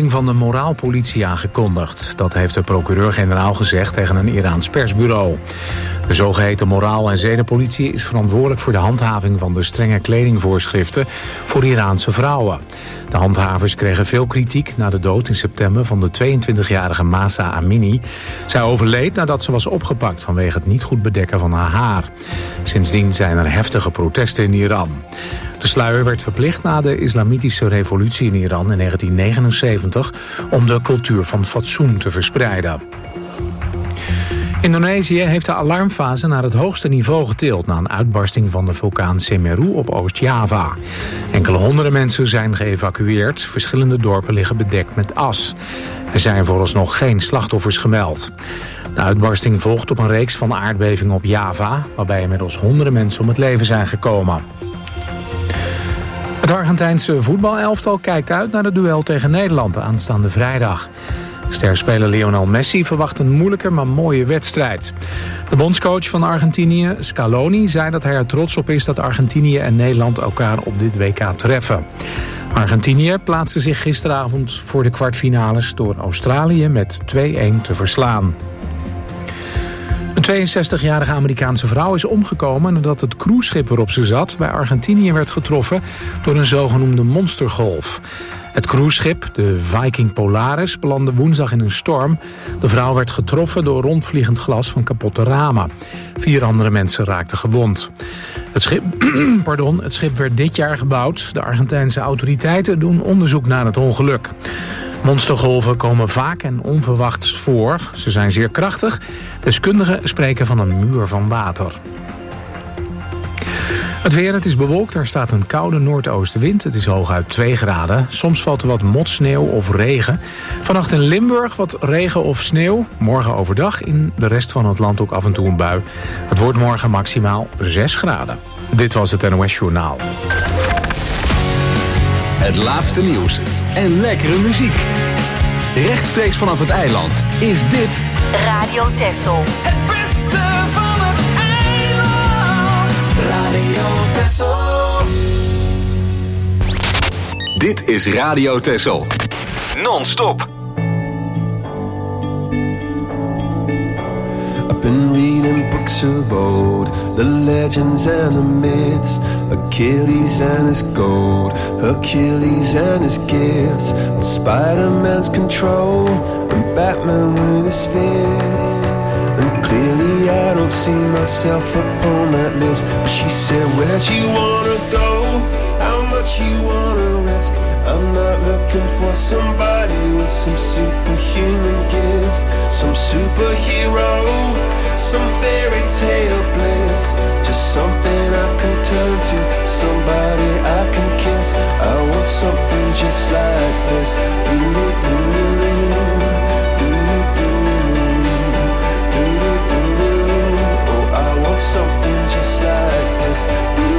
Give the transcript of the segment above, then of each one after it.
uitbreiding van de moraalpolitie aangekondigd. Dat heeft de procureur-generaal gezegd tegen een Iraans persbureau. De zogeheten moraal- en zedenpolitie is verantwoordelijk voor de handhaving van de strenge kledingvoorschriften voor Iraanse vrouwen. De handhavers kregen veel kritiek na de dood in september van de 22-jarige Mahsa Amini. Zij overleed nadat ze was opgepakt vanwege het niet goed bedekken van haar haar. Sindsdien zijn er heftige protesten in Iran. De sluier werd verplicht na de islamitische revolutie in Iran in 1979... om de cultuur van fatsoen te verspreiden. Indonesië heeft de alarmfase naar het hoogste niveau getild na een uitbarsting van de vulkaan Semeru op Oost-Java. Enkele honderden mensen zijn geëvacueerd. Verschillende dorpen liggen bedekt met as. Er zijn vooralsnog geen slachtoffers gemeld. De uitbarsting volgt op een reeks van aardbevingen op Java, waarbij inmiddels honderden mensen om het leven zijn gekomen. Het Argentijnse voetbalelftal kijkt uit naar het duel tegen Nederland aanstaande vrijdag. Sterspeler Lionel Messi verwacht een moeilijke maar mooie wedstrijd. De bondscoach van Argentinië, Scaloni, zei dat hij er trots op is dat Argentinië en Nederland elkaar op dit WK treffen. Argentinië plaatste zich gisteravond voor de kwartfinales door Australië met 2-1 te verslaan. Een 62-jarige Amerikaanse vrouw is omgekomen nadat het cruiseschip waarop ze zat bij Argentinië werd getroffen door een zogenoemde monstergolf. Het cruiseschip, de Viking Polaris, belandde woensdag in een storm. De vrouw werd getroffen door rondvliegend glas van kapotte ramen. 4 andere mensen raakten gewond. Het schip werd dit jaar gebouwd. De Argentijnse autoriteiten doen onderzoek naar het ongeluk. Monstergolven komen vaak en onverwachts voor. Ze zijn zeer krachtig. Deskundigen spreken van een muur van water. Het weer, het is bewolkt, er staat een koude noordoostenwind. Het is hooguit 2 graden. Soms valt er wat motsneeuw of regen. Vannacht in Limburg wat regen of sneeuw. Morgen overdag in de rest van het land ook af en toe een bui. Het wordt morgen maximaal 6 graden. Dit was het NOS Journaal. Het laatste nieuws en lekkere muziek. Rechtstreeks vanaf het eiland is dit Radio Texel. Het beste van het eiland. Radio Texel. Dit is Radio Texel. Non-stop. I've been reading books of old, the legends and the myths, Achilles and his gold, Hercules and his gifts, and Spider-Man's control, and Batman with his fist. And clearly I don't see myself upon that list. But she said, where'd you wanna go? How much you wanna risk? I'm not looking for somebody with some superhuman gifts, some superhero, some fairy tale bliss, just something I can turn to, somebody I can kiss. I want something just like this. Oh, I want something just like this.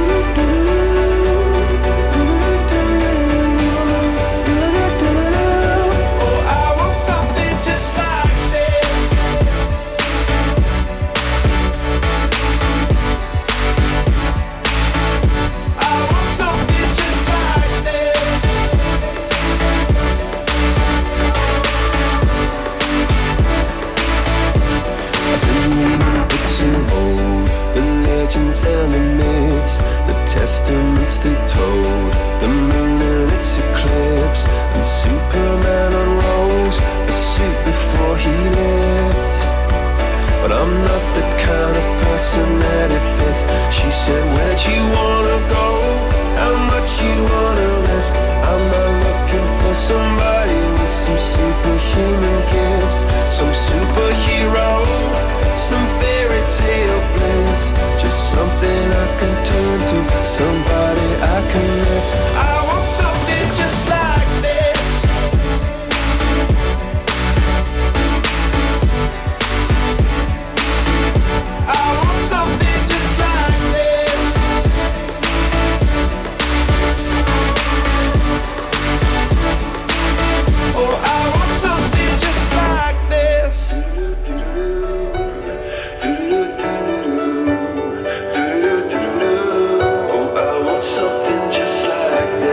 And the myths, the testaments they told, the moon and its eclipse, and Superman unrolls the suit before he lived. But I'm not the kind of person that it fits. She said, where'd you wanna go? How much you wanna risk? I'm not looking for somebody with some superhuman gifts, some superhero, some fairy tale bliss, just something I can turn to, somebody I can miss. I want something just like this. I want something just like this. Oh, I want something just like this. Something just like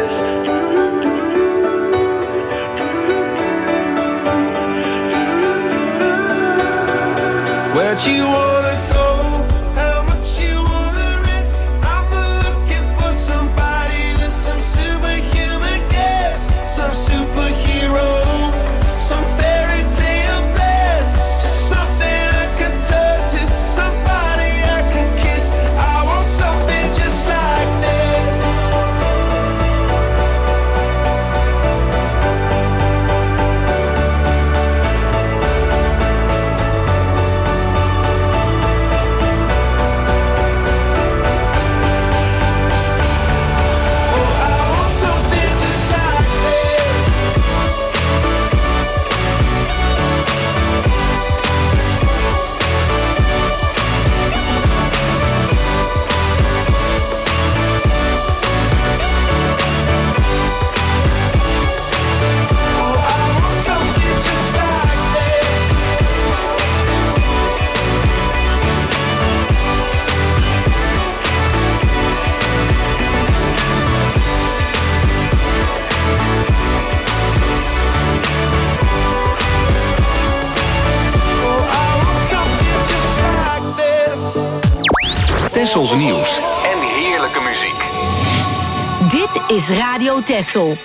much you wanna go, how much you wanna risk. I'm not looking for somebody with some superhuman gifts, some superhero, some fairy tale bliss, just something I can turn to, somebody I can kiss. I want something just like this. Tessels nieuws en heerlijke muziek. Dit is Radio Tessel.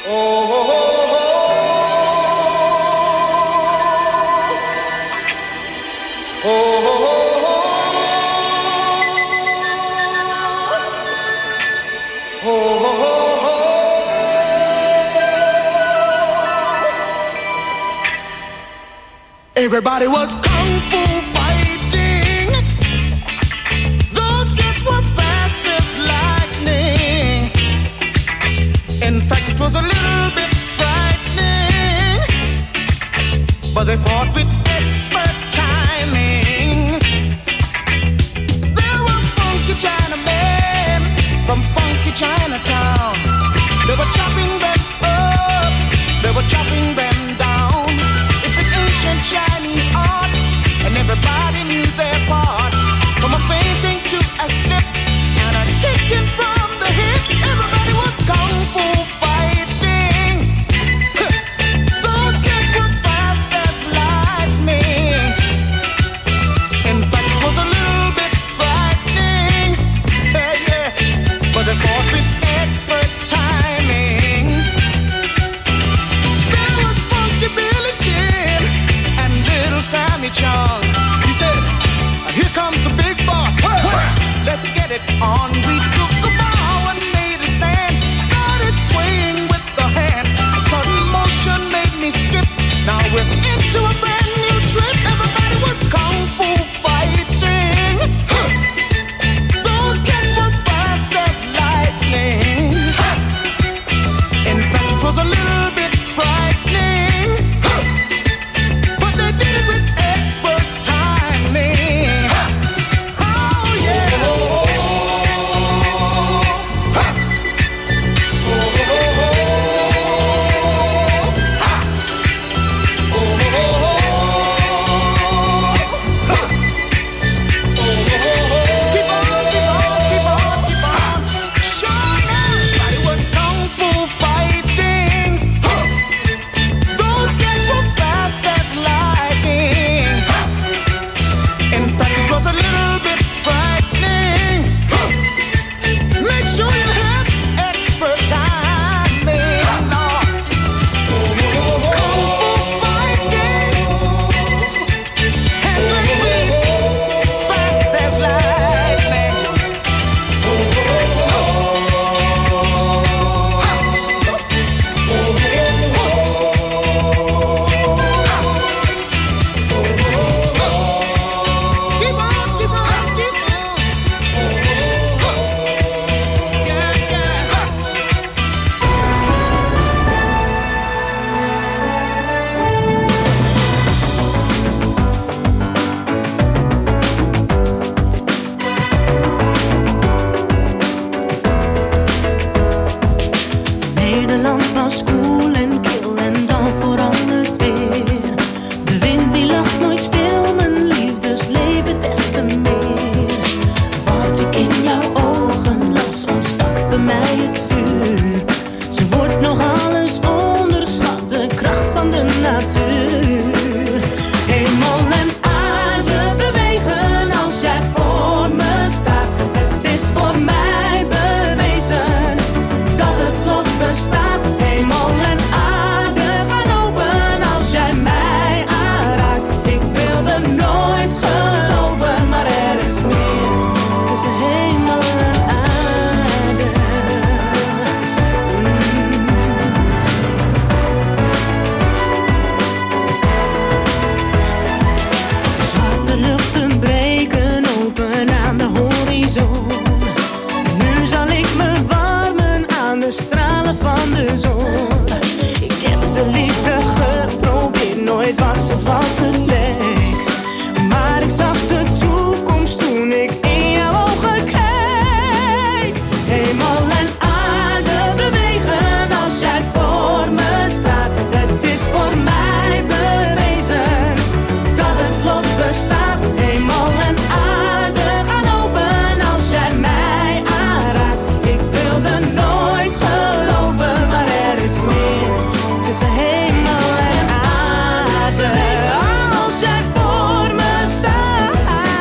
Everybody was kung fu fighting. Those kids were fast as lightning. In fact, it was a little bit frightening, but they fought with expert timing. There were funky Chinamen from funky Chinatown. They were chopping them up, they were chopping them down. It's an ancient Chinese art, and everybody knew their part. From a fainting to a slip and a kicking from the hip, everybody was kung fu fighting. Those kids were fast as lightning. In fact, it was a little bit frightening, yeah, but they fought with expert timing. There was Funky Billy Chin and Little Sammy Chung. He said, "Here comes the big boss. Let's get it on." We took a bow and made a stand, started swaying with the hand. A sudden motion made me skip. Now we're into a brand new trip. Everybody was kung fu fighting. Those kids were fast as lightning. In fact, it was a little bit frightening, but they did it with expert timing. Oh yeah. Keep on, keep on, keep on, keep on. Sure, everybody was kung fu fighting. Those kids were fast as lightning. In fact, it was a little bit frightening. Make sure you have expert timing. Kung fu fighting. Hands and feet, fast as lightning. Keep on, keep on, keep on. Yeah, yeah. Nederland was koel en kil en dan verandert weer. De wind die lacht nooit stil, mijn liefdesleven des te meer. Wat ik in jouw ogen las, ontstak bij mij het vuur. Ze wordt nog alles onderschat, de kracht van de natuur. Hemel en aarde bewegen. nooit was het wat het leek. Maar ik zag de toekomst toen ik in jouw ogen keek. Hemel en aarde bewegen als jij voor me staat. Het is voor mij bewezen dat het lot bestaat. Hemel en aarde gaan open als jij mij aanraakt. Ik wilde nooit geloven, maar er is meer tussen hemel en aarde. Als jij voor me staat,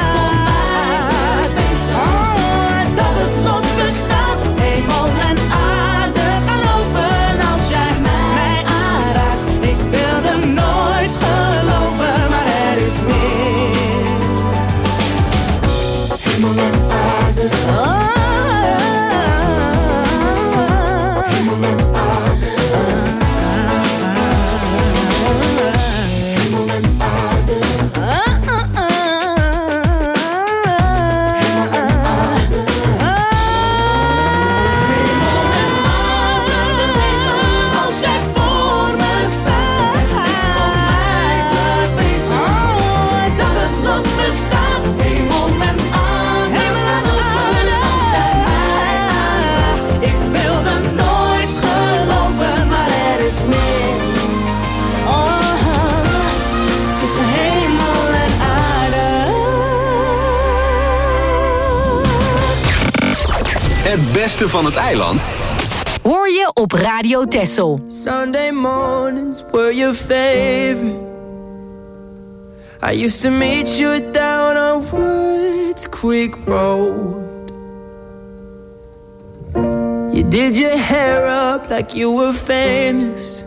dat het lot bestaat. Hemel en aarde gaan open als jij mij aanraakt. Ik wilde nooit geloven, maar er is meer. Hemel en aarde. Hemel en aarde. Hemel en aarde. Als jij voor me staat, het is voor mij bewezen dat het lot bestaat. Hemel en aarde gaan open als jij mij aanraakt. Ik wilde nooit geloven, maar er is meer. Tussen hemel en aarde. Het beste van het eiland Hoor je op Radio Texel. Sunday mornings were your favorite. I used to meet you down on Woods Creek Road. You did your hair up like you were famous,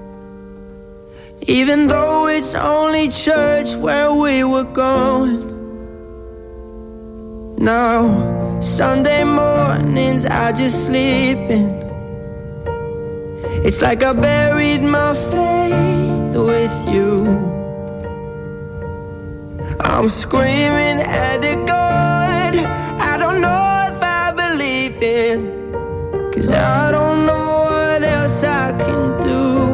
even though it's only church where we were going. Now, Sunday mornings I just sleep in. It's like I buried my faith with you. I'm screaming at the God I don't know if I believe in, 'cause I don't know what else I can do.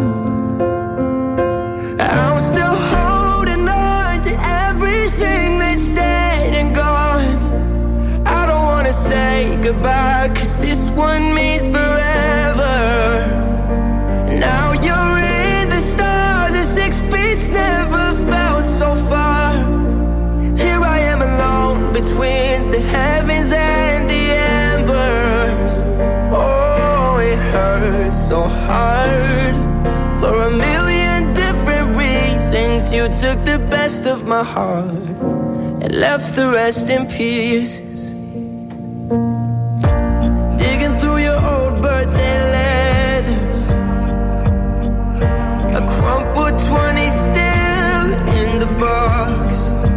I'm still holding on to everything that's dead and gone. I don't wanna say goodbye, 'cause this one means forever. Now you're in the stars, and 6 feet's never felt so far. Here I am alone between the heavens and the embers. Oh, it hurts so hard. For a million different reasons, you took the best of my heart and left the rest in pieces. Digging through your old birthday letters, a crumpled 20 still in the box.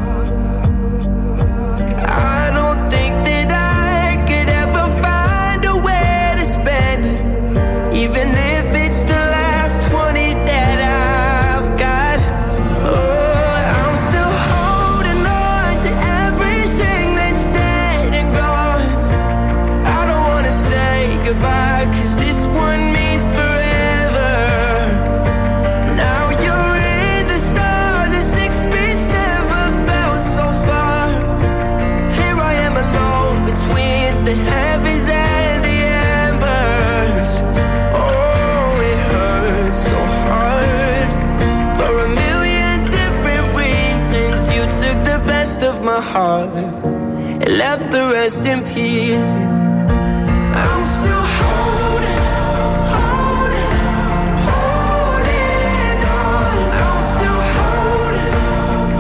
I don't think that I could ever find a way to spend it, even if it's the last 20 that I've got. Oh, I'm still holding on to everything that's dead and gone. I don't wanna say goodbye, 'cause this one means forever. Now you're in the stars, and 6 feet's never felt so far. Here I am alone between the heavens and the embers. Oh, it hurts so hard. For a million different reasons, you took the best of my heart and left the rest in pieces. I'm still holding on. I'm still holding on.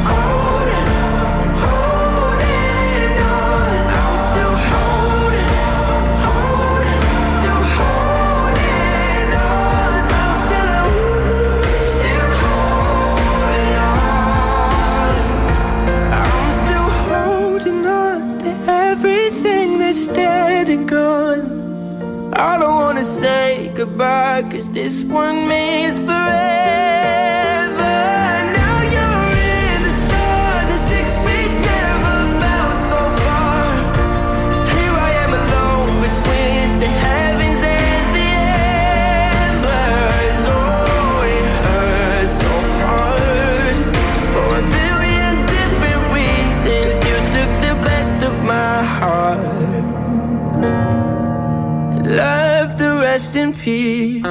I'm still holding on. Still holding on. I'm still holding on. I'm still holding on to everything that's dead and gone. I don't wanna say goodbye, 'cause this one means forever. Now you're in the stars, and 6 feet's never felt so far. Here I am alone between the heavens and the embers. Oh, it hurts so hard. disappear.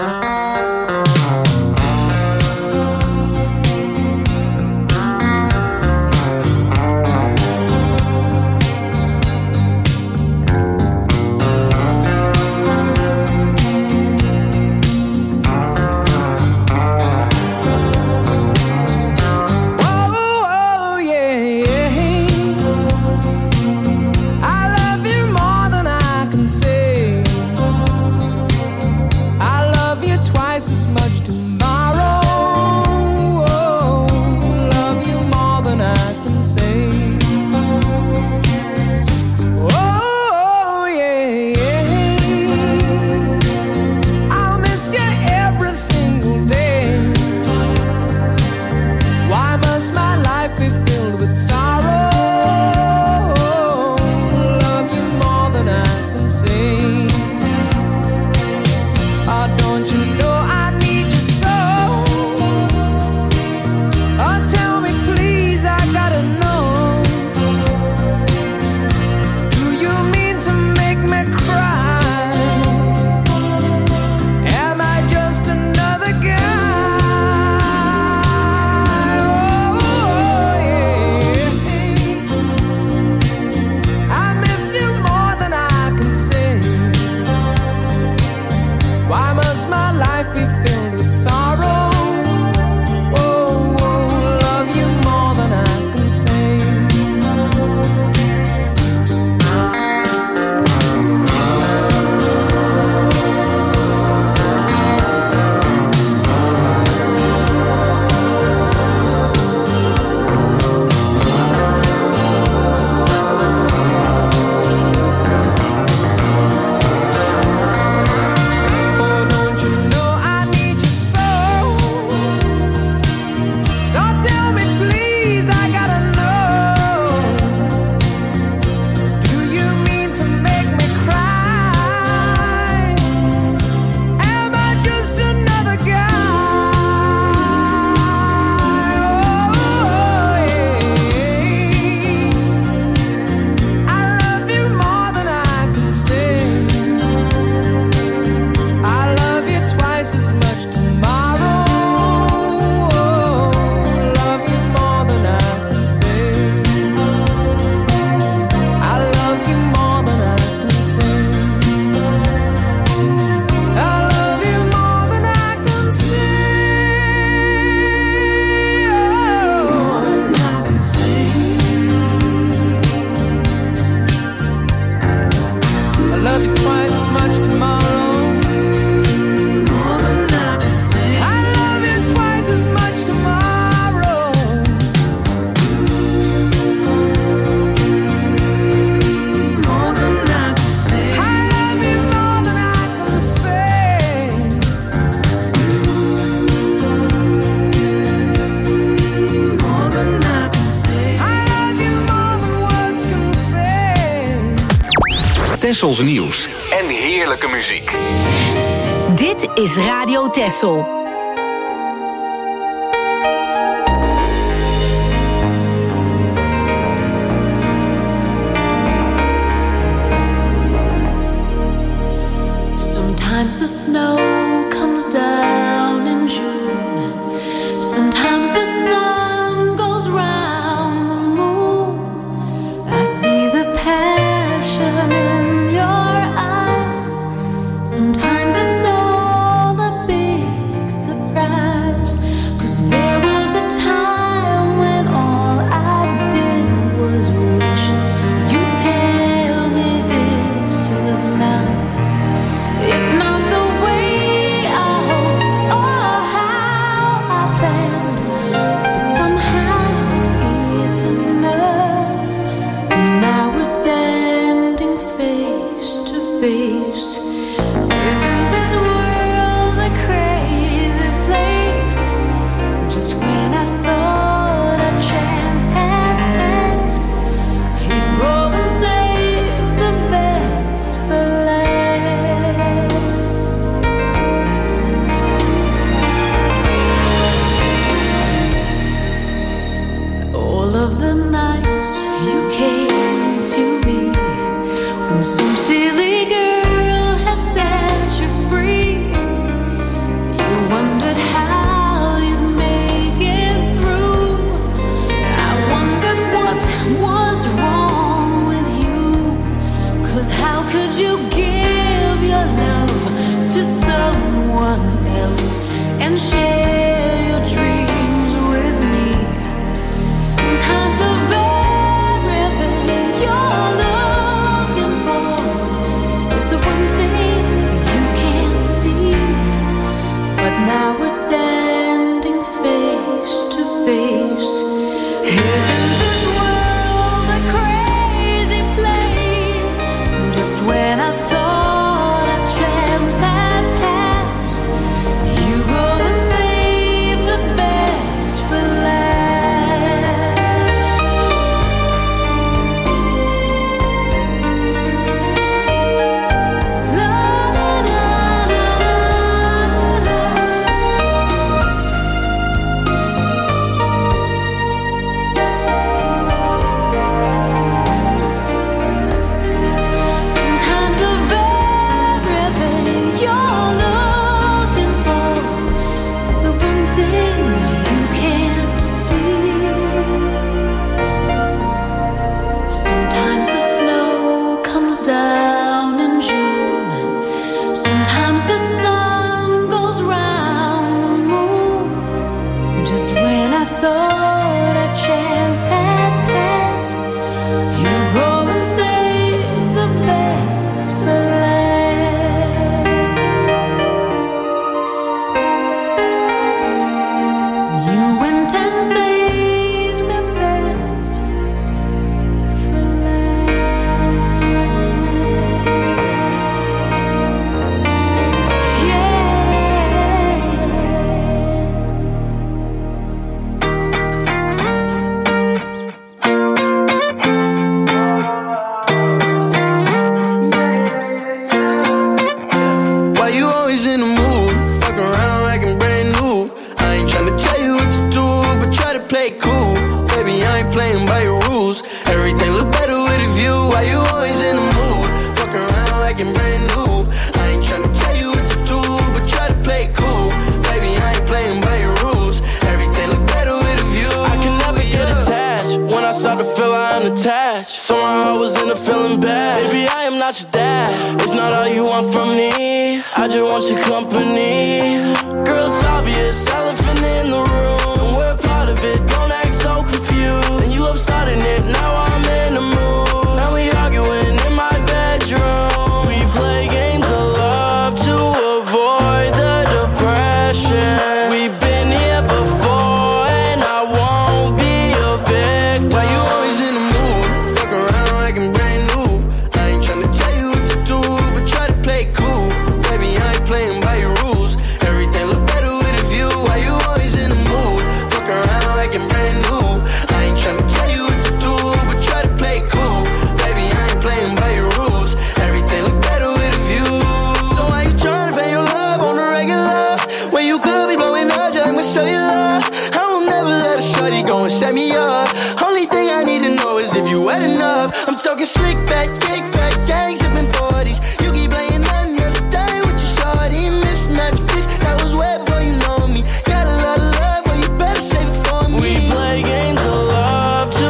Tessels nieuws en heerlijke muziek. Dit is Radio Tessel. Sometimes the snow comes down in June. Sometimes the sun goes round the moon. I see the passion in your eyes. Sometimes it's all a big surprise. 'Cause there was a time when all I did was wish you'd tell me this was love. It's not the way I hoped or how I planned. Just when I thought a chance had passed, you go and save the best for last. You went and saved the best for last. Why you always in the mood? Fuck around like I'm brand new. I ain't tryna tell you what to do, but try to play it cool. Baby, I ain't playing by your rules. Everything look better with a view. Why you always in the mood? Fuck around like I'm brand new. I ain't tryna tell you what to do, but try to play it cool. Baby, I ain't playing by your rules. Everything look better with a view. I can never get attached. When I start to feel I unattached, somehow I was in a feeling bad. Baby, I am not your dad. It's not all you want from me. I just want your company. Girl, it's obvious, elephant in the room, and we're part of it. Don't act so confused. And you love starting it. Now I'm in the mood. Now we arguing in my bedroom. We play games of love to avoid the depression. We've been here before, and I won't be a victim. Why you always in the mood? Fuck around like I'm brand new. I ain't tryna tell you what to do, but try to play it cool. Baby, I ain't playing by your rules. Everything look better with a view. Why you always in the mood? Fuck around like I'm brand new. I ain't tryna tell you what to do, but try to play it cool. Baby, I ain't playing by your rules. Everything look better with a view. So why you tryna pay your love on the regular? When you could be blowing up just with cellular. I will never let a shorty go and set me up. Only thing I need to know is if you wet enough. I'm talking slick back, kick back, gang sipping 40s. You keep playing another day with your shorty. Mismatched fish, that was way before you know me. Got a lot of love, well you better save it for me. We play games of love to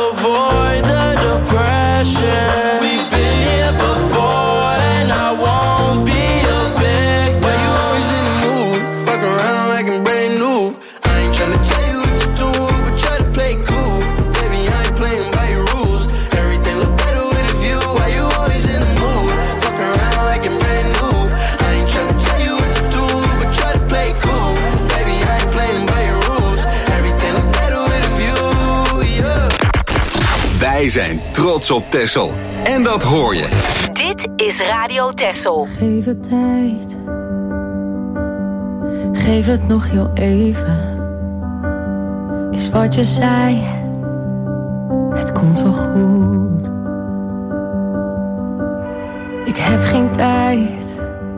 avoid the depression. We've been here before, and I won't be a victim. Why you always in the mood? Fuck around like I'm brand new. I ain't tryna tell you what to do, but try to play it cool. Baby, I ain't playing by your rules. Everything look better with a view. Why you always in the mood? Fuck around like I'm brand new. I ain't tryna tell you what to do, but try to play it cool. Baby, I ain't playing by your rules. Everything look better with a view, yeah. Wij zijn trots op Texel. En dat hoor je. Dit is Radio Texel. Geef het tijd. Geef het nog heel even. Is wat je zei. Het komt wel goed. Ik heb geen tijd.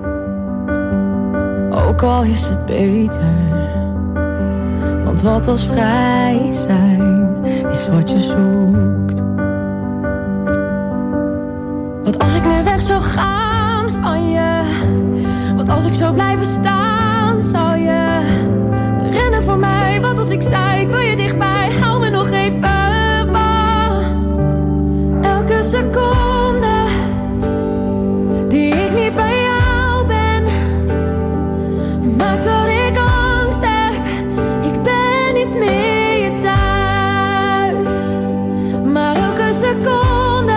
Ook al is het beter. Want wat als vrij zijn is wat je zoekt. Wat als ik nu weg zou gaan van je? Wat als ik zou blijven staan? Zou je rennen voor mij? Wat als ik zei, ik wil je dichtbij. Hou me nog even vast. Elke seconde die ik niet bij jou ben, maakt dat ik angst heb. Ik ben niet meer je thuis. Maar elke seconde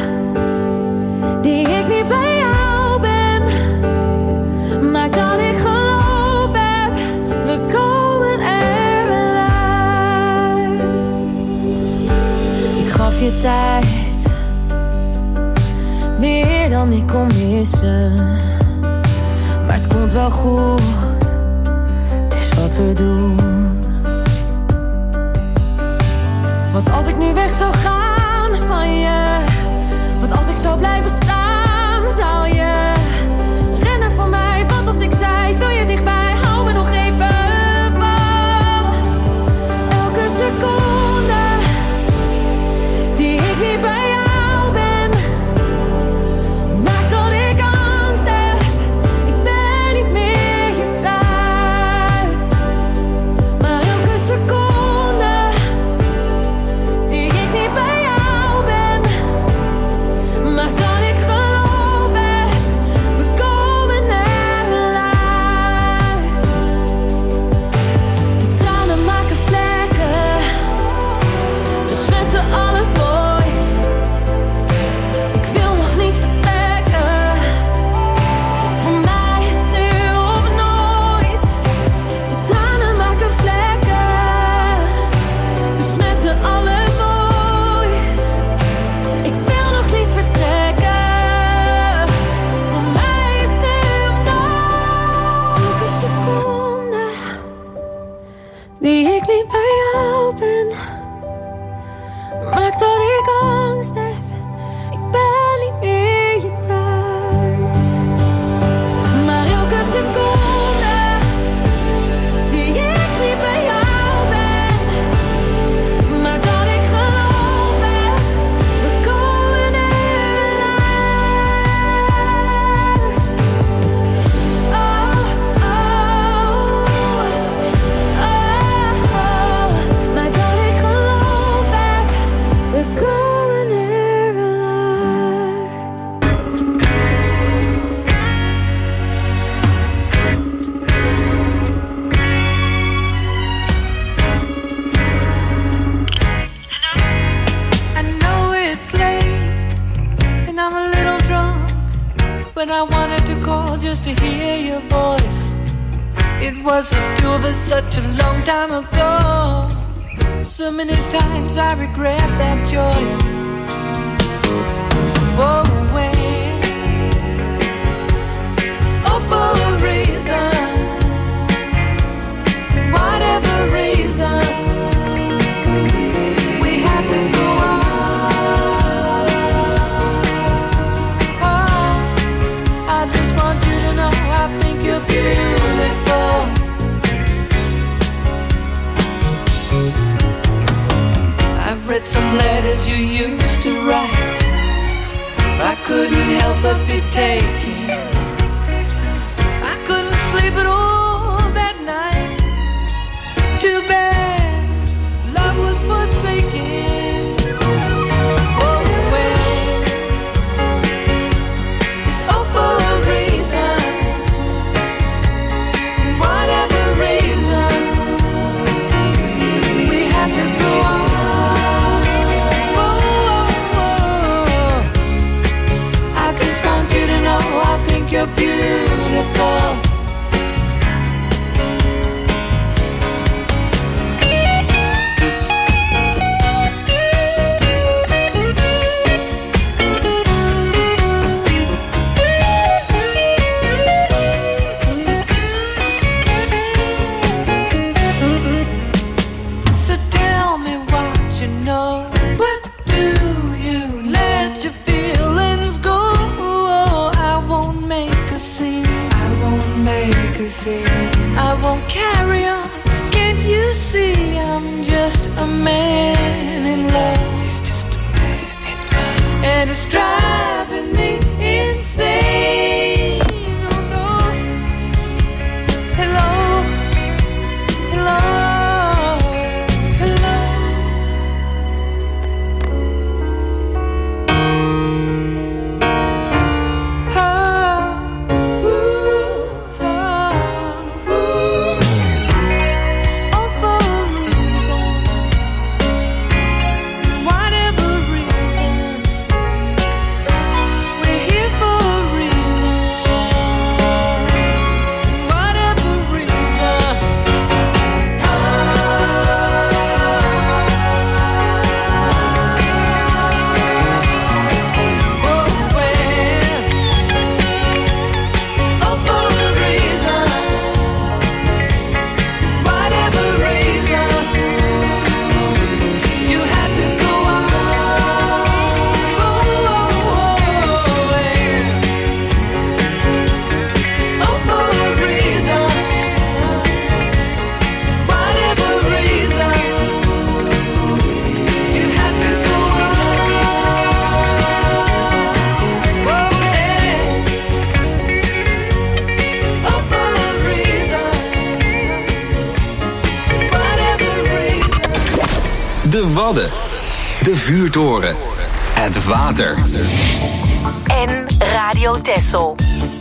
die ik niet bij jou ben, maakt dat ik geloof heb. We komen er wel uit. Ik gaf je tijd, meer dan ik kon missen. Maar het komt wel goed, het is wat we doen. Wat als ik nu weg zou gaan van je? Wat als ik zou blijven staan? Zou je rennen voor mij? Wat als ik zei, ik wil je dichtbij. Hou me nog even vast. Elke seconde die ik niet bij jou ben, maakt dat ik angst heb. Ik ben niet meer je thuis. Maar elke seconde die ik niet bij jou ben, maakt dat ik geloof heb. We komen er wel uit. bij jou ben, maakt dat ik angst heb. Ik ben niet meer je thuis. Maar elke seconde die ik niet bij jou ben, maakt dat ik geloof heb. We komen eruit. Oh, oh, oh, maakt dat ik geloof heb. We komen eruit. I know it's late and I'm a little drunk, but I wanted to call just to hear your voice. It was the two of us such a long time ago. So many times I regret that choice. Whoa, wait. It's all for a reason. Whatever reason, we had to go on. Oh, I just want you to know I think you're beautiful. I've read some letters you used to write. I couldn't help but be taken. I couldn't sleep at all that night. Too bad love was forsaken. Oh well, it's all for a reason. Whatever reason, we had to go on. Oh, I just want you to know I think you're beautiful. So tell me what you know. What do you let your feelings go? I won't make a scene. I won't make a scene. I won't carry on. Can't you see I'm just a man in love? He's just a man in love. And it's driving me insane. Oh no. Hello. Hello. Hello. Oh, ooh, oh, ooh. All for a reason. Whatever reason, we're here for a reason. Whatever reason. Oh, well, all for a reason. Whatever reason, you had to go on. Oh, well, all for a reason. Whatever reason, you had to go on. All for a reason. Whatever reason. De Wadden. De vuurtoren. Het water. En Radio Texel.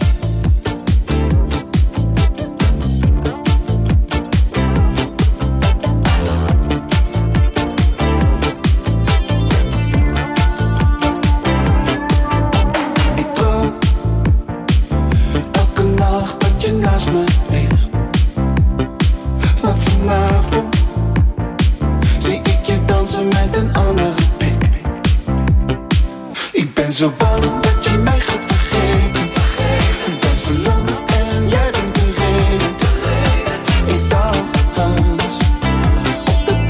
Ik droom elke nacht dat je naast me ligt. Maar vanavond zie ik je dansen met een andere pik. Ik ben zo bang dat je mij gaat vergeten. Ik ben verlamd en jij bent de reden. Ik dans op de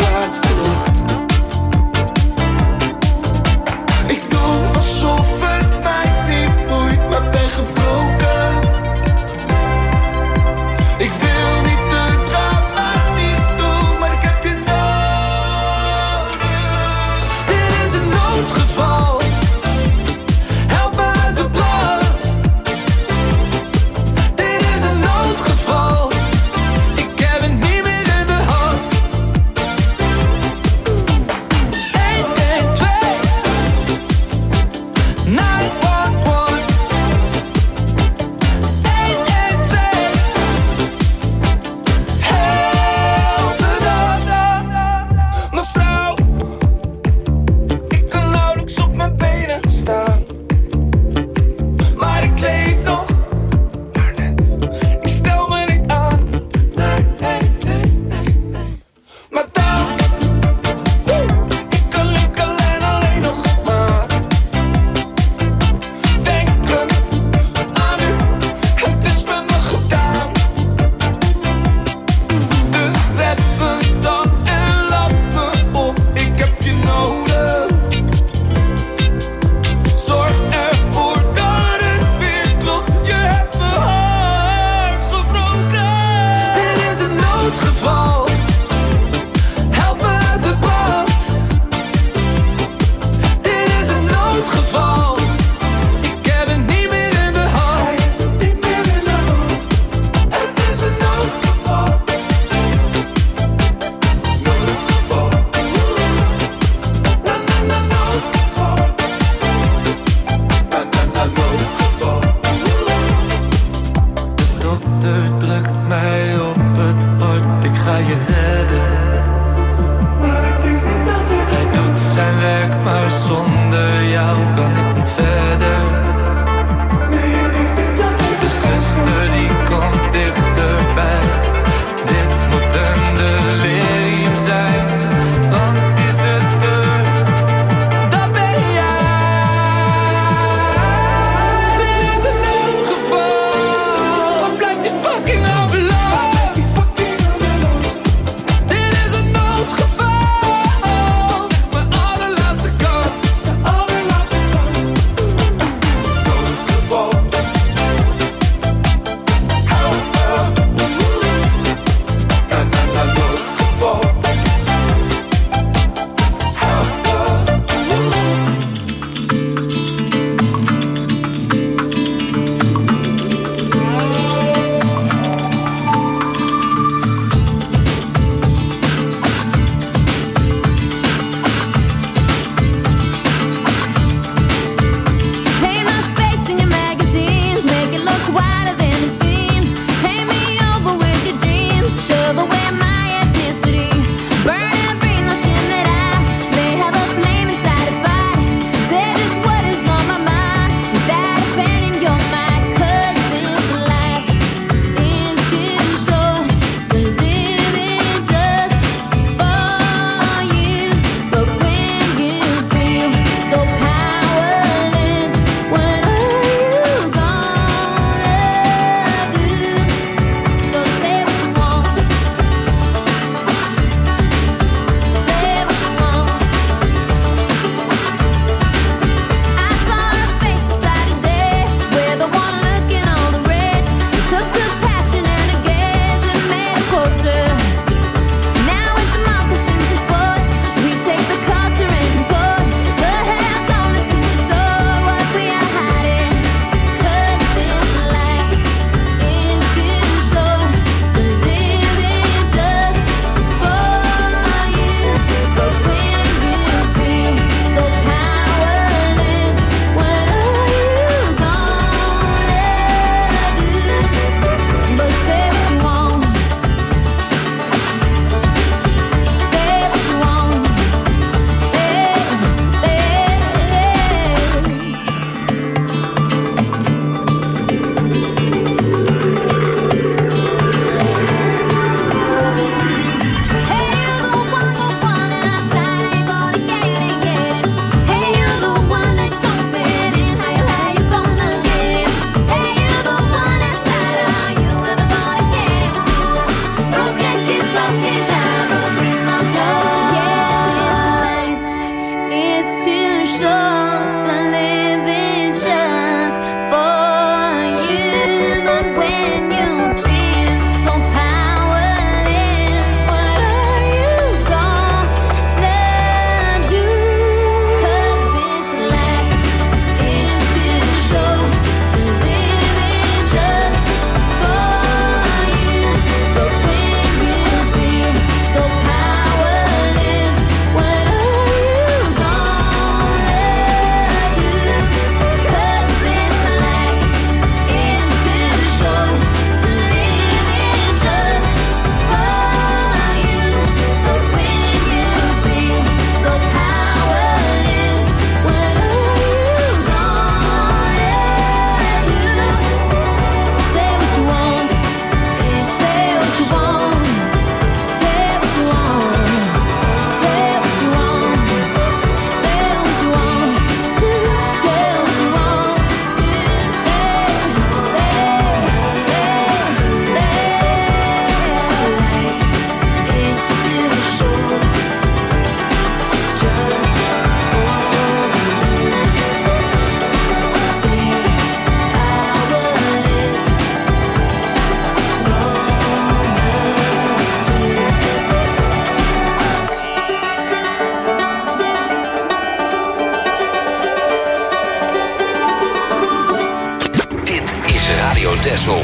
Texel.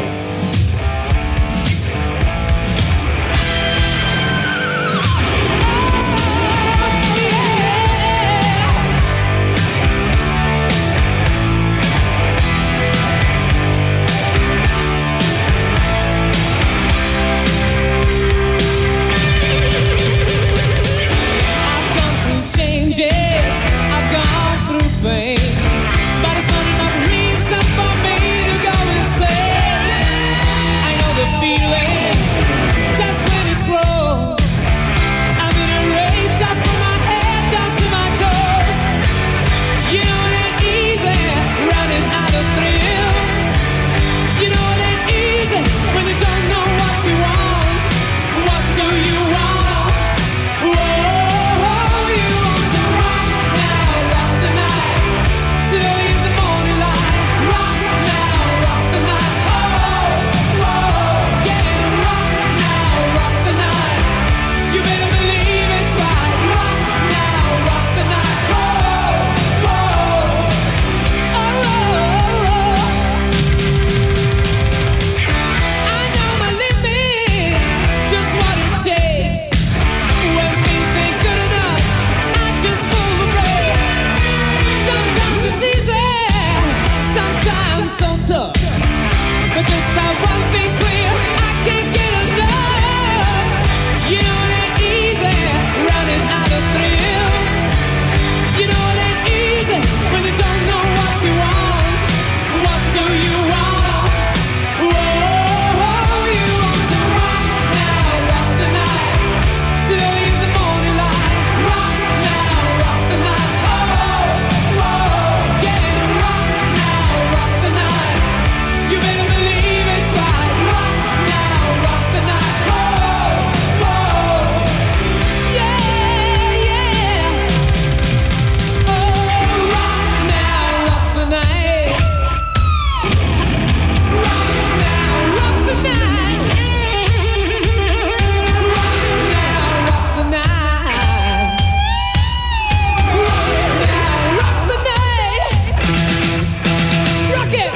But it's not enough reason for me to go insane. I know the feeling just when it grows. I'm in a rage up from my head down to my toes. You know it ain't easy running out of thrills. You know it ain't easy when you don't know what you want. What do you want? Whoa, you want to rock now, rock the night. Till in the morning light, rock now, rock the night. Oh, whoa, yeah, rock now, rock the night. You better believe it's right. Rock now, rock the night. Whoa, whoa, oh. I know my limit, just what it takes. When things ain't good enough, I just pull the brake. Sometimes it's easy, sometimes so tough. But just have one thing clear, I can't get enough. You know it ain't easy running out of thrills. You know it ain't easy when you don't know what you want. What do you want? Whoa, you want to rock now, rock the night. Till in the morning light, rock now, rock the night. Oh, whoa, yeah, rock now, rock the night. You better believe it's right. Rock now, rock the night. Whoa, whoa, yeah, yeah. Oh, rock now, rock the night. Rock now, rock the night. Rock now, rock the night. Rock now, rock the night. Rock it.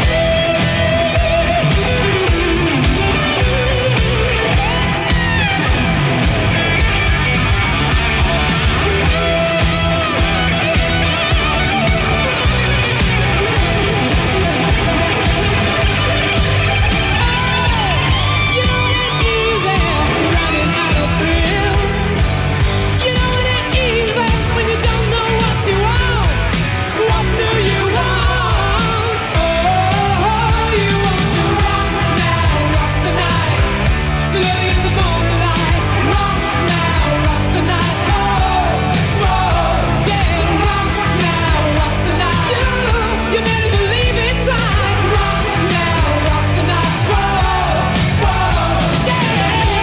You know it ain't easy running out of thrills. You know it ain't easy when you don't know what you want. What do you want? Oh, you want to rock now, rock the night. Till early in the morning light. Rock now, rock the night. Oh, whoa, yeah, rock now, rock the night. You better believe it's right. Rock now, rock the night. Whoa, whoa, yeah.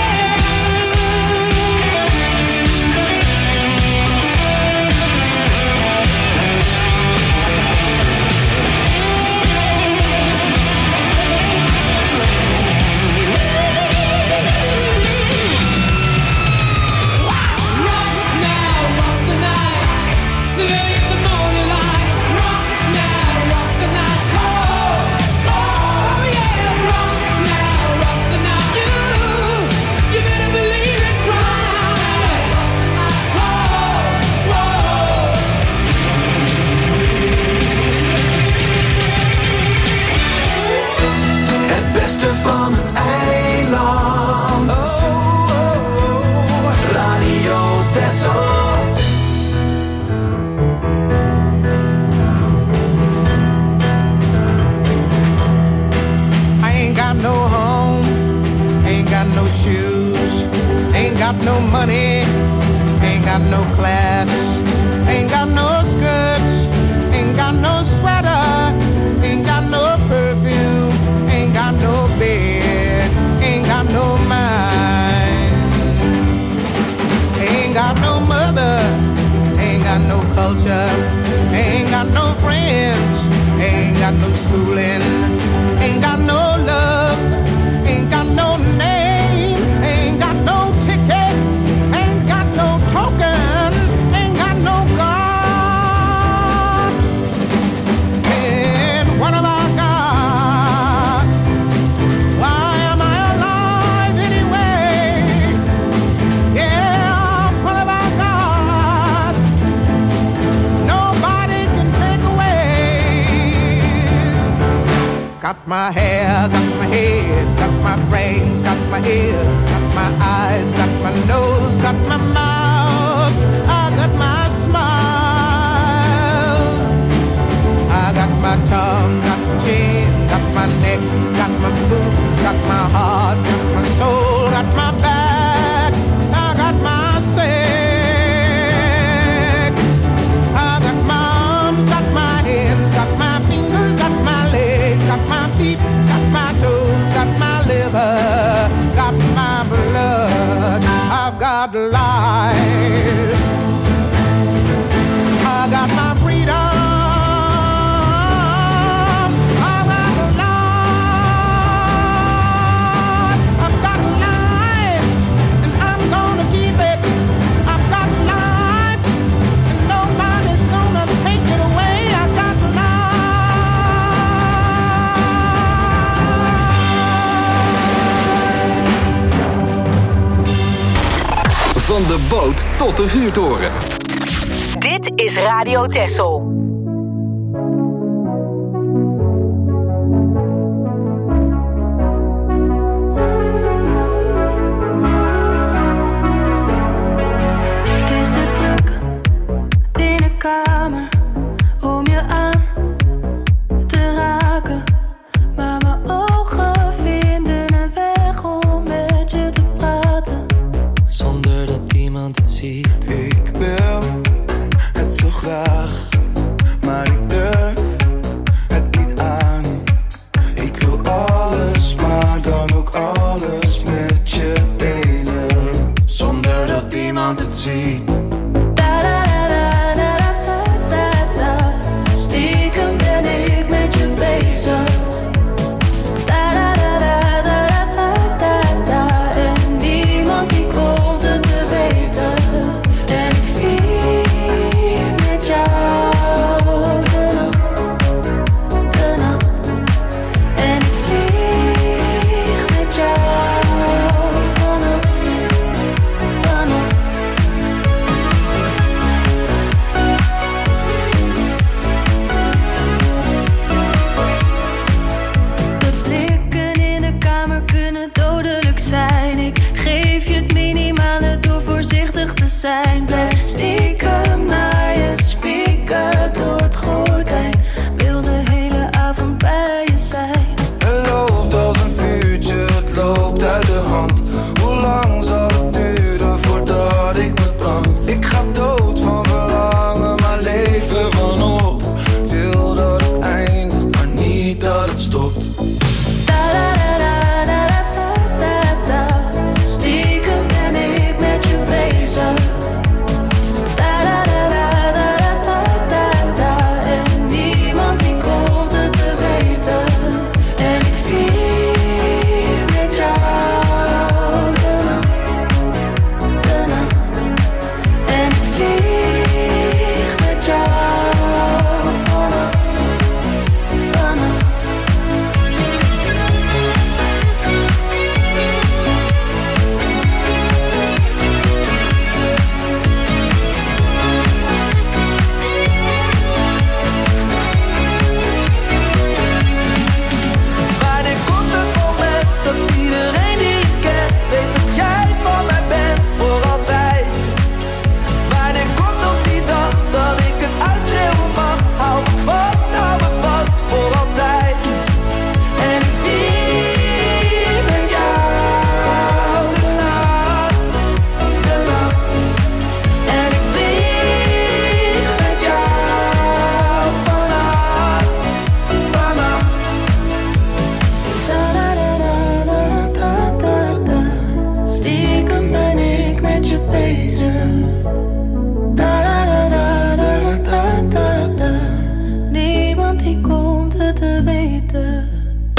Rock now, rock the night. Till early in the morning light. Rock now, rock the night. Oh, yeah. Rock now, rock the night. You better believe it's right. Whoa, whoa. Het beste van het eiland. Radio Texel. I ain't got no home, ain't got no shoes, ain't got no money, ain't got no class, ain't got no skirts, ain't got no sweater, ain't got no perfume, ain't got no bed, ain't got no mind, ain't got no mother, ain't got no culture, ain't got no friends, ain't got no schooling, ain't got no love, ain't got no name, ain't got no ticket, ain't got no token, ain't got no God. And what have I got? my hair, got my head, got my brains, got my ears, got my eyes, got my nose, got my mouth, I got my smile. I got my tongue, got my chin, got my neck, got my boobs, got my heart, got my soul, got my back, I got my sex. I got my arms, got my hands, got my fingers, got my legs, got my feet, got my toes, got my liver, got my blood. I've got life. I got my freedom. Van de boot tot de vuurtoren. Dit is Radio Texel. Het is te druk in de kamer om je aan te raken, maar mijn ogen vinden een weg om met je te praten. Zonder dat iemand het ziet. Ik wil het zo graag, maar ik durf het niet aan. Ik wil alles, maar dan ook alles met je delen. Zonder dat iemand het ziet. Stiekem ben ik met je bezig. En niemand die komt het te weten. En ik vier met jou de nacht. En ik vlieg met jou vannacht. De blikken in de kamer kunnen dodelijk zijn. Ik geef je het minimale door voorzichtig te zijn. Blijf stiekem naar je spieken door het gordijn. Wil de hele avond bij je zijn. Het loopt als een vuurtje, het loopt uit de hand. Hoe lang zal het duren voordat ik me brand? Ik ga dood van verlangen, maar leven van op. Wil dat het eindigt, maar niet dat het stopt. Stiekem ben ik met je bezig. En niemand die komt het te weten. En ik vier met jou de nacht. En ik vlieg met jou vannacht. Wanneer komt het moment dat iedereen die ik ken weet dat jij van mij bent voor altijd? Wanneer komt nog die dag dat ik het uitschreeuwen mag? Hou me vast voor altijd. En ik vier met jou de nacht. En ik vlieg met jou vannacht. Stiekem ben ik met je bezig. Niemand die komt het te weten.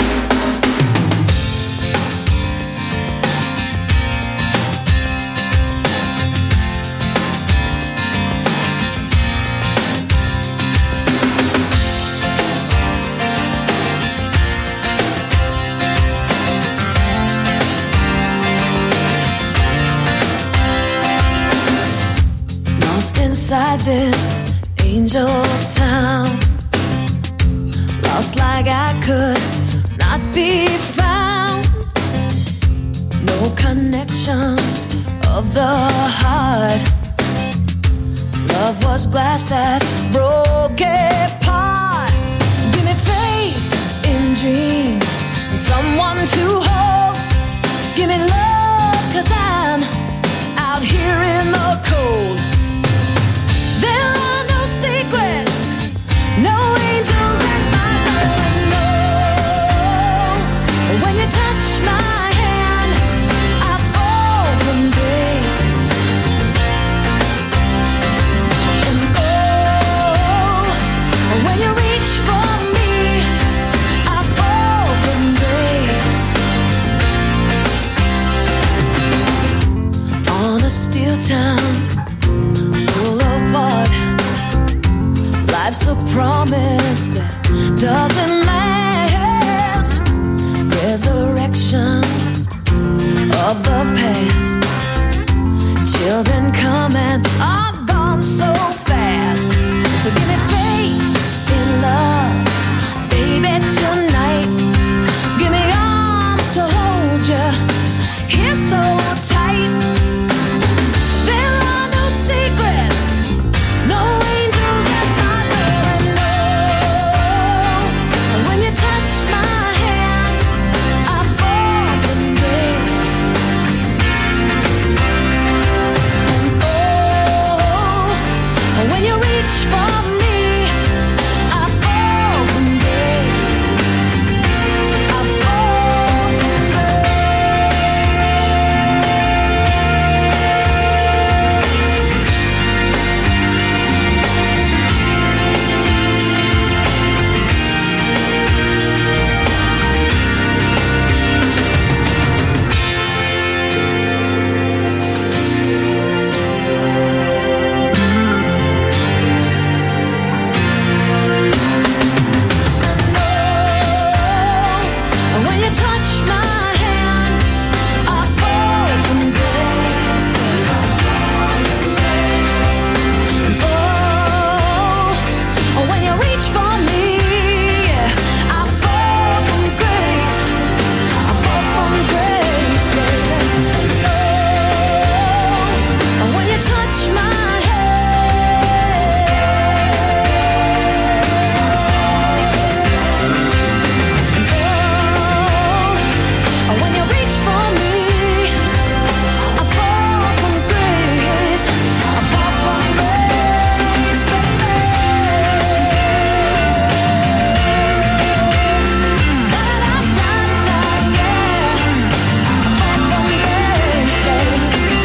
Lost inside this angel town. Lost like I could not not be found. No connections of the heart. Love was glass that broke apart. Give me faith in dreams and someone to hold. Give me love, 'cause I'm out here in the cold. There are no secrets, no angels at my door. No, when you touch my hand, I fall from grace. And oh, when you reach for me, I fall from grace. On a steel town boulevard, life's a promise that doesn't last. Resurrections of the past. Children come and are gone so fast. So give me faith in love, baby, tonight. Give me arms to hold you here so tight. There are no secrets, no angels at my door. No, when you touch my hand, I fall from grace. And oh, when you reach for me, I fall from grace. I fall from when you touch my hand, I fall from grace. Oh, when you reach for me, I fall from grace. I fall from grace, baby. Oh, when you touch my when you reach for me, I fall from grace. I fall from grace, baby. Da-da-da-da, yeah. I fall from grace, baby.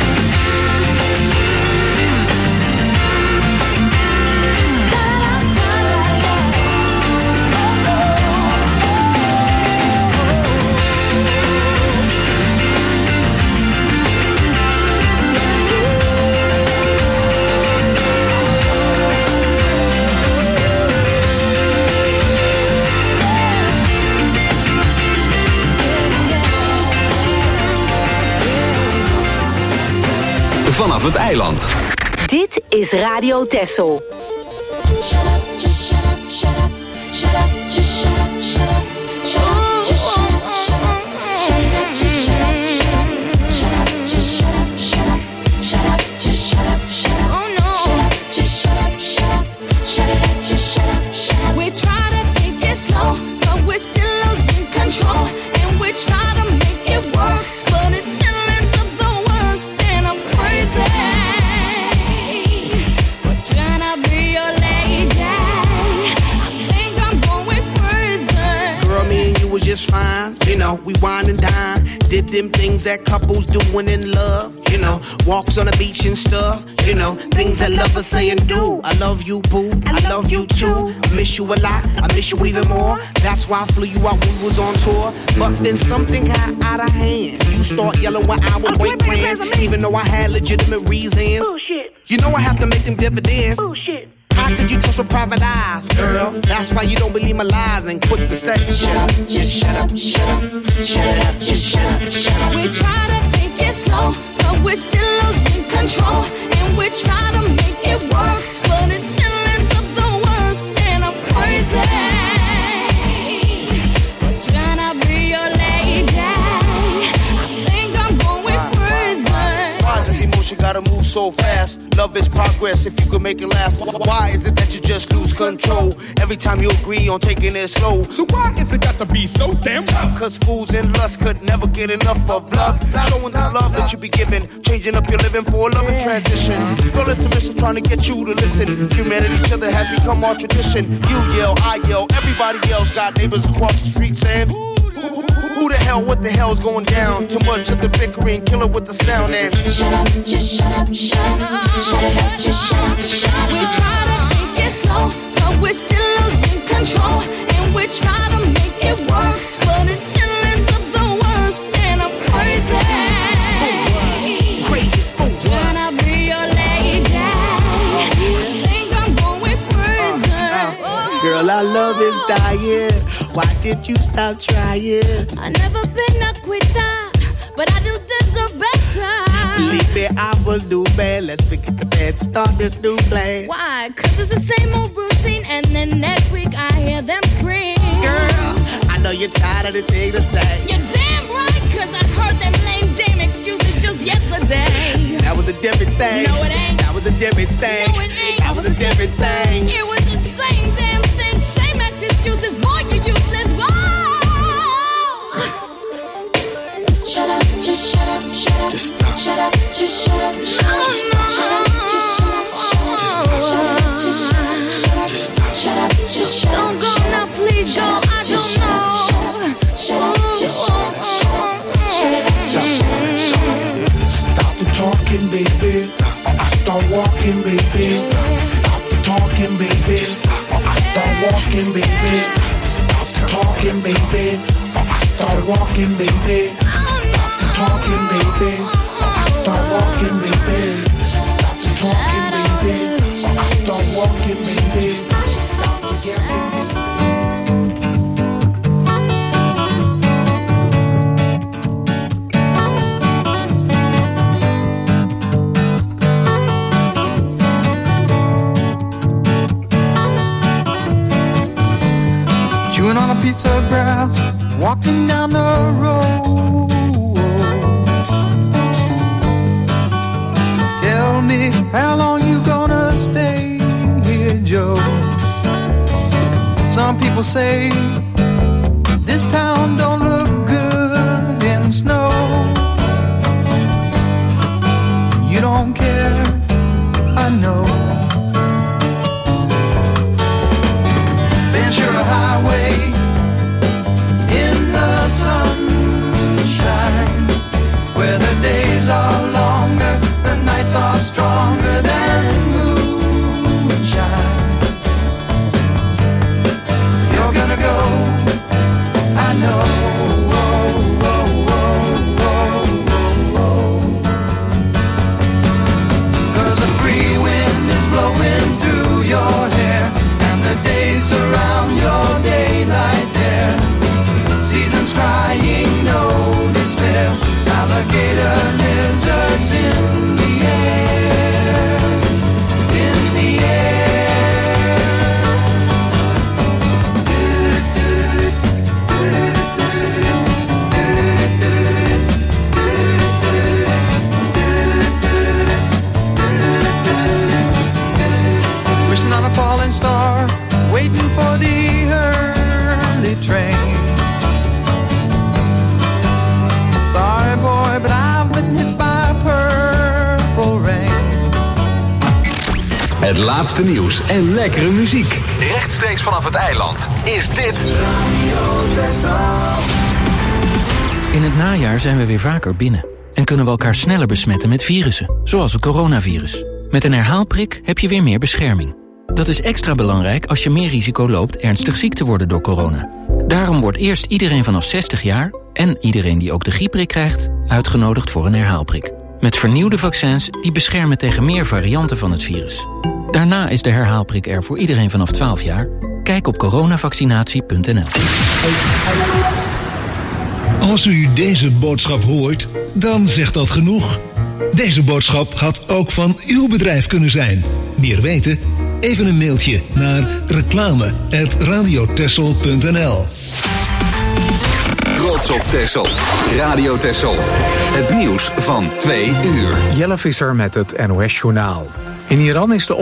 Vanaf het eiland. Dit is Radio Texel. Shut up, just shut up, shut up, shut up, just shut up, shut up, shut up, just shut up, shut up, shut up, just shut up, shut up, shut up, just shut up, shut up, shut up, just shut up, shut up, shut up, just shut up, shut up, shut it up, just shut up, shut up. We try to take it slow, but we're still losing control, and we try to make it work, but it still ends up the worst, and I'm crazy. We're trying to be your lady. I think I'm going crazy. Girl, me and you was just fine. You know, we wine and dine. Did them things that couples do when in love. You know, walks on the beach and stuff. You know, things that lovers say and do. I love you, boo. I love you too. I miss you a lot. I miss you even more. That's why I flew you out when we was on tour. But then something got out of hand. You start yelling when I would break plans, even though I had legitimate reasons. Bullshit. You know I have to make them dividends. Bullshit. How could you trust with private eyes, girl? That's why you don't believe my lies and quick to say, shut up, just shut up, shut up, shut it up, just shut up, shut up. We try to take it slow, but we're still losing control, and we try to make it work, but it still ends up the worst, and I'm crazy. We're trying to progress if you could make it last? Why is it that you just lose control every time you agree on taking it slow? So why is it got to be so damn tough? Cause fools and lust could never get enough of love. Showing the love that you be giving, changing up your living for a loving transition. Girl, it's a mission trying to get you to listen. Humanity, each other has become our tradition. You yell, I yell, everybody else got neighbors across the street saying, who the hell, what the hell's going down? Too much of the bickering, kill it with the sound and shut up, just shut up, shut up, shut it up, just shut up, shut up. We try to take it slow, but we're still losing control. And we try to make it work, but it still ends up the worst. And I'm crazy. Crazy. Can I be your lady? I think I'm going crazy. Girl, our love is dying. Why did you stop trying? I never been a quitter, but I do deserve better. Believe me, I will do bad. Let's forget the bad, start this new plan. Why? Cause it's the same old routine, and then next week I hear them scream. Girl, I know you're tired of the thing to say. You're damn right, cause I heard them lame dame excuses just yesterday. That was a different thing. No, it ain't. That was a different thing. No, it ain't. That was a different thing. It was the same damn thing, same as excuses. Boy, you useless. Whoa! Shut up, just shut up, shut up. Just stop. Shut up, just shut up, shut up. Shut up, just shut up, shut up. Shut up, just shut up, shut up. Shut up, just shut up. Don't go now, please go. I don't know. Shut up, just shut up, shut up. Shut up, just shut up, shut up. Stop the talking, baby. Or I start walking, baby. Stop the talking, baby. Or I start walking, baby. Stop the talking, baby. Or I start walking, baby. Stop the talking, baby. Or I start walking, baby. Stop the talking, baby. Or I start walking, baby. Stop the yelling, baby. Chewing on a piece of grass, walking down the road. Tell me, how long you gonna stay here, Joe? Some people say this town don't look good in snow. You don't care, I know. Ventura Highway in the sunshine, where the days are longer, the nights are stronger than moonshine. You're gonna go, I know. Cause the free wind is blowing through your hair, and the days surround your daylight there. Seasons crying, no despair. Alligator lizards in the air, in the air. Wishing on a falling star, waiting for the early train. Sorry boy, but I've been hit by purple rain. Het laatste nieuws en lekkere muziek. Rechtstreeks vanaf het eiland is dit Radio Texel. In het najaar zijn we weer vaker binnen en kunnen we elkaar sneller besmetten met virussen, zoals het coronavirus. Met een herhaalprik heb je weer meer bescherming. Dat is extra belangrijk als je meer risico loopt ernstig ziek te worden door corona. Daarom wordt eerst iedereen vanaf 60 jaar en iedereen die ook de griepprik krijgt uitgenodigd voor een herhaalprik. Met vernieuwde vaccins die beschermen tegen meer varianten van het virus. Daarna is de herhaalprik er voor iedereen vanaf 12 jaar. Kijk op coronavaccinatie.nl. Als u deze boodschap hoort, dan zegt dat genoeg. Deze boodschap had ook van uw bedrijf kunnen zijn. Meer weten? Even een mailtje naar reclame@radiotexel.nl. Trots op Texel. Radio Texel. Het nieuws van 2 uur. Jelle Visser met het NOS-journaal. In Iran is de